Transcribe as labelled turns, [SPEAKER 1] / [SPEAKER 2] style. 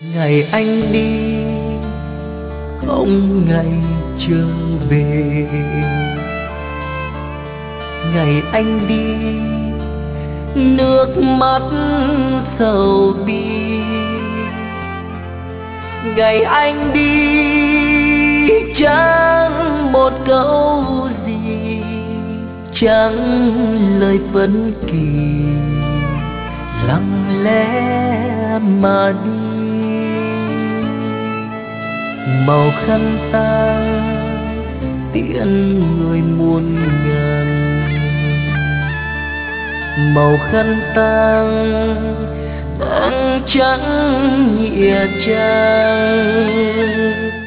[SPEAKER 1] Ngày anh đi không ngày trở về, ngày anh đi nước mắt sầu bi, ngày anh đi chẳng một câu gì, chẳng lời phân kỳ, lặng lẽ mà đi. Màu khăn ta tiễn người muôn ngàn, màu khăn tang băng trắng nhẹ chang,